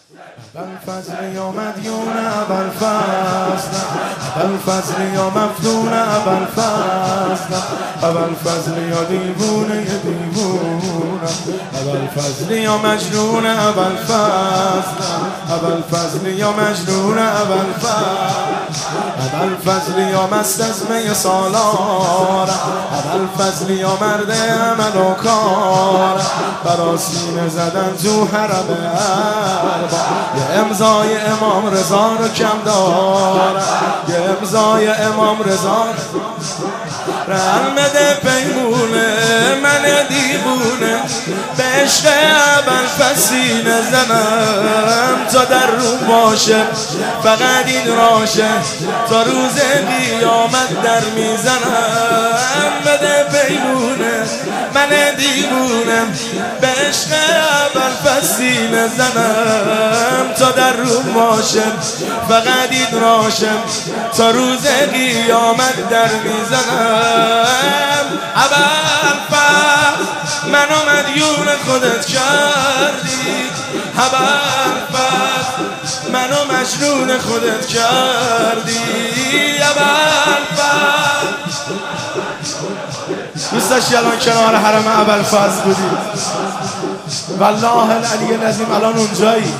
ابوالفضل یا مدیون ابوالفضل، ابوالفضل یا مفتون ابوالفضل، ابوالفضل یا دیوونه دیوونه، ابوالفضل یا مجنون ابوالفضل، ابوالفضل یا مجنون ابوالفضل، ابوالفضل یا مست از می سالار، ابوالفضل یا مرد عمل و کار، برا سینه زدن تو حرم ارباب، یه امضای امام رضا رو کم دارم، یه امضای امام رضا رن بده پیمونه من دیوونه، به عشق ابوالفضل سینه زنم تا در رو باشه، فقط این راشه تا روز قیامت در میزنم، بده پیمونه من دیوونه، به عشق ابوالفضل سینه زنم تا در رو باشه، فقط این راشه تا روز قیامت در میزنم. ابوالفضل منو مدیون خودت کردی، ابوالفضل منو مجنون خودت کردی، ابوالفضل دوست داشتی الان کنار حرم ابوالفضل بودی، والله العلی العظیم الان اونجایی.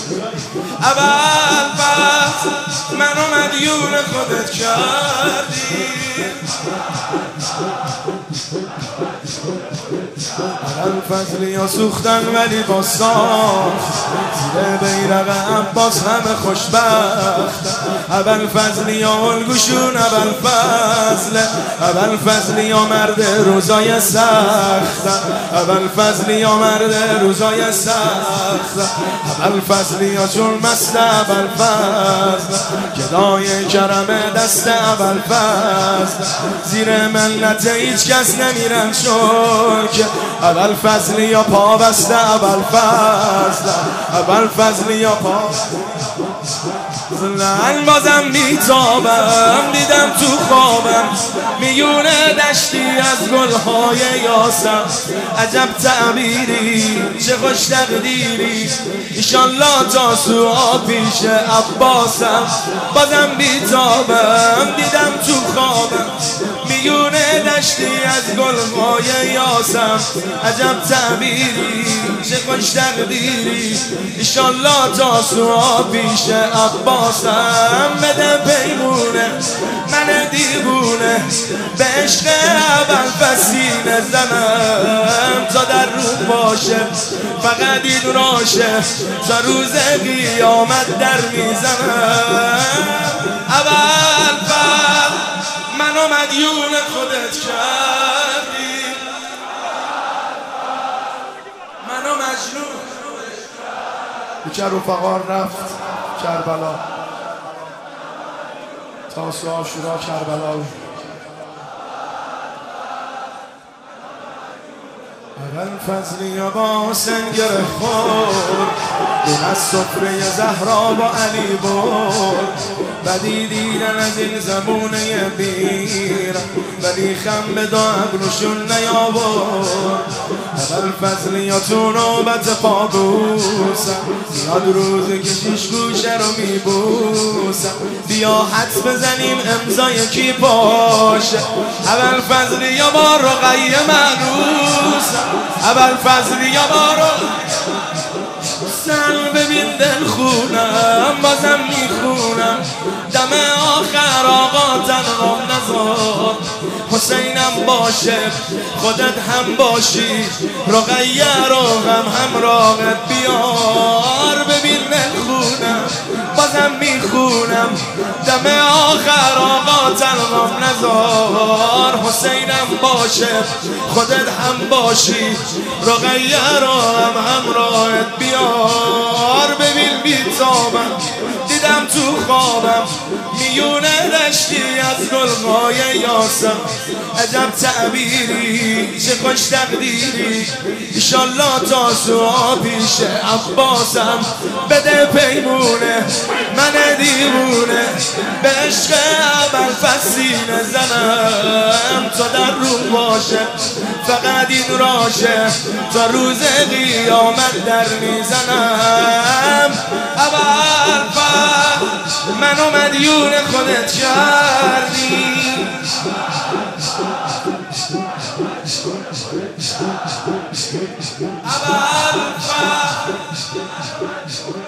ابوالفضل منو مدیون خودت کردی، ابوالفضل یا سوختن ولی با ساخت، زیر بیرق عباس همه خوشبخت، ابوالفضل یا الگوشون ابوالفضل، ابوالفضل یا مرد روزای سخت، ابوالفضل یا مرد روزای سخت، ابوالفضل یا چون مست ابوالفضل، گدای کرم دست ابوالفضل، زیر منت هیچ کس نمیرن چون که ابوالفضل یا پا بسته ابوالفضل، ابوالفضل یا پا من بازم میتابم، دیدم تو خوابم میونه دشتی از گلهای یاسم، عجب تعبیری چه خوش تقدیری، ایشالله تا سوها پیش عباسم، بازم میتابم دیدم تو خوابم میونه دشتی از گلهای یاسم، عجب تعبیری چه خوش تقدیری، ایشالله تا سوها پیش عباسم، بده پیمونه من دیوونه، به عشق ابوالفضل سینه زنم تا در رو باشه، فقط این راشه تا روز قیامت در میزنم. ابوالفضل منو مدیون خودت کردی، منو مجنون یکی رفقا رفت کربلا، تاسو عاشورا کربلا، ابوالفضل یا با سنگر خور، اون از سفره زهرا با علی برد، بدی دیدن از این زمونه بیر، ولی خم به دو ابروشون نیاورد، ابوالفضل یا تو نوبت پابوسم، زیاد روزی که شیش گوشه رو میبوسم، بیا حدس بزنیم امضای کی باشه، ابوالفضل یا با رقیه معروسم، ابوالفضل یا با سن ببین دل خونم، بازم میخونم دم آخر آقا تنها نذار، حسینم باشه خودت هم باشی، رقیه رو همراهت بیار، ببین دل خونم بازم میخونم دم آخر آقا تنها نذار، حسینم باشه خودت هم باشی، رقیه رو همراهت بیار، ببین بیتابم دیدم تو خوابم میونه دشتی از گلهای یاسم، عجب تعبیری چه خوش تقدیری، ایشالله تا سوها پیش عباسم، بده پیمونه من دیوونه، به عشق ابوالفضل سینه زنم تا در رو باشه، فقط این راشه تا روز قیامت در میزنم. منو مدیون خودت کردی. ابوالفضل